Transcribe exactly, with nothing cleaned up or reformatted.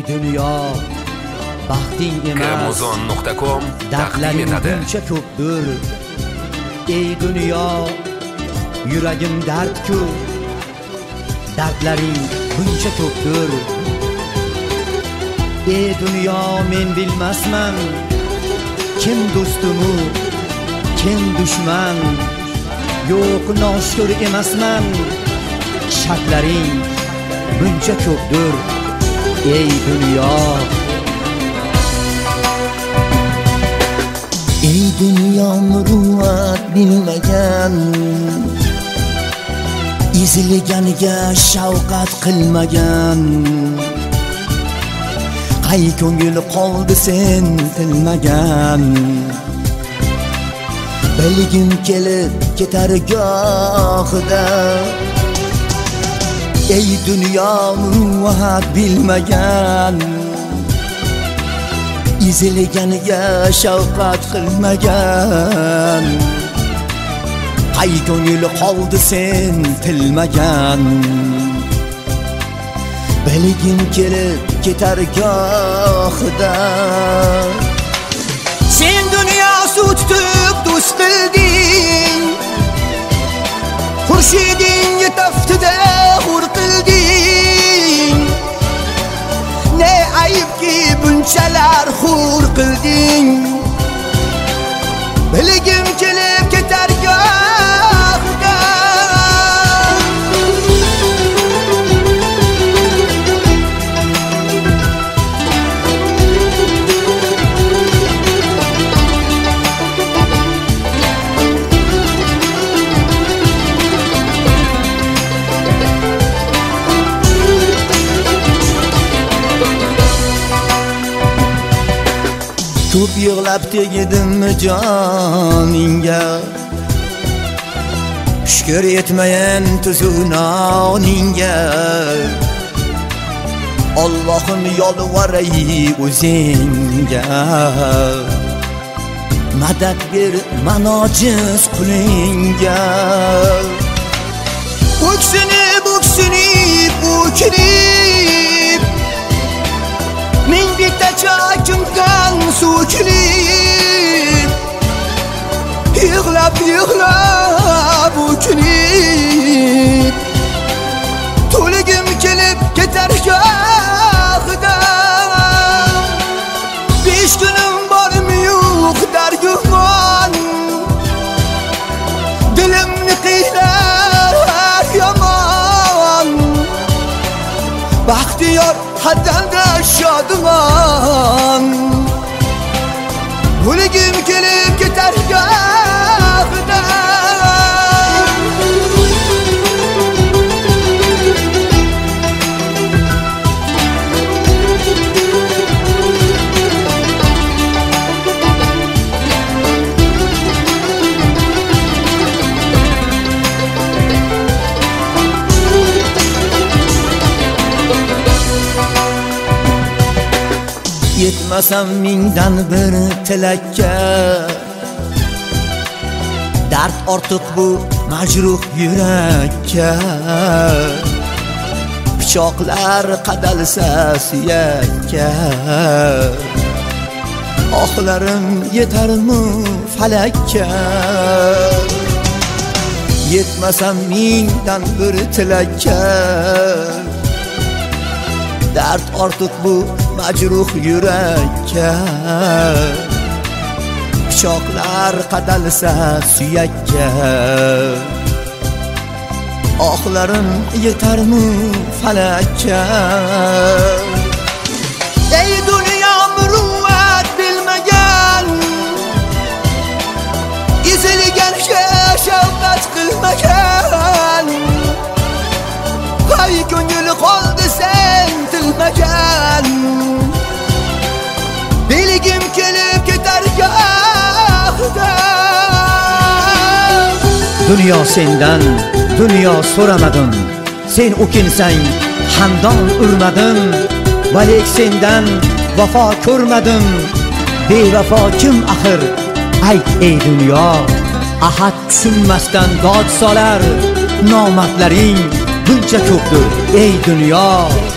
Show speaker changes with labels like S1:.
S1: dunyo, baxting emas
S2: Kremozon nuqta com taqdim etadi.
S1: Buncha ko'pdir. Ey dunyo, yuragim dard-ku, dardlaring buncha ko'pdir. Ey dunyo, men bilmasman kim do'stumu, kim dushman. Yo'q, noshkur emasman, shartlaring buncha ko'pdir. Ey dunyo,
S3: ey dunyo, muruvvat bilmagan, izlaganiga shavqat qilmagan. Qay ko'ngil qoldi sen tilmagan. Bilgim kelib ketar gohida, ey dunyo, muruvvat bilmagan, izlaganiga shavqat qilmagan. Qay ko'ngil qoldi sen tilmagan. Bilgim kelib ketar gohida, sen dunyo suv tutib do'st qilding, xurshiding taftida hur qilding. Ne ayibki bunchalar hur qilding. Bilgim kelib ketar gohida, ko'p yig'lab tegdim joningga, shukr etmayin tuzunoningga. Allohim yolvoray o'zingga, madad ber manojiz qulingga. O'ksinib o'ksinib o'kilib, ming bitta chakimdan so'kilib, yig'lab yig'lab o'kilib, to'ligim kelib ketar gohida. Besh kunim bormi yo'q dargumon, dilimni qiynar yomon. Baxtiyor haddanda shodumon, o'ligim kelib ketar gohida. Yetmasam mingdan bir tilakka, dard ortiq bu majruh yurakka. Pichoqlar qadalsa suyakka, ohlarim yetarmi falakka. Yetmasam mingdan bir tilakka, dard ortiq bu majruh yurakka. Pichoqlar qadalsa suyakka, ohlarim yetarmi falakka. Ey dunyo, muruvvat bilmagan, izlaganiga shavqat qilmagan. Qay ko'ngil qoldi sen tilmagan. Bilgim kelib ketar gohida,
S1: dunyo sendan dunyo so'ramadim. Sen o'kinsang xandon urmadim, valik sendan vafo ko'rmadim. Bevafo kim axir, ayt ey dunyo. Ahad tushunmasdan dod solar, nomardlaring buncha ko'pdir ey dunyo.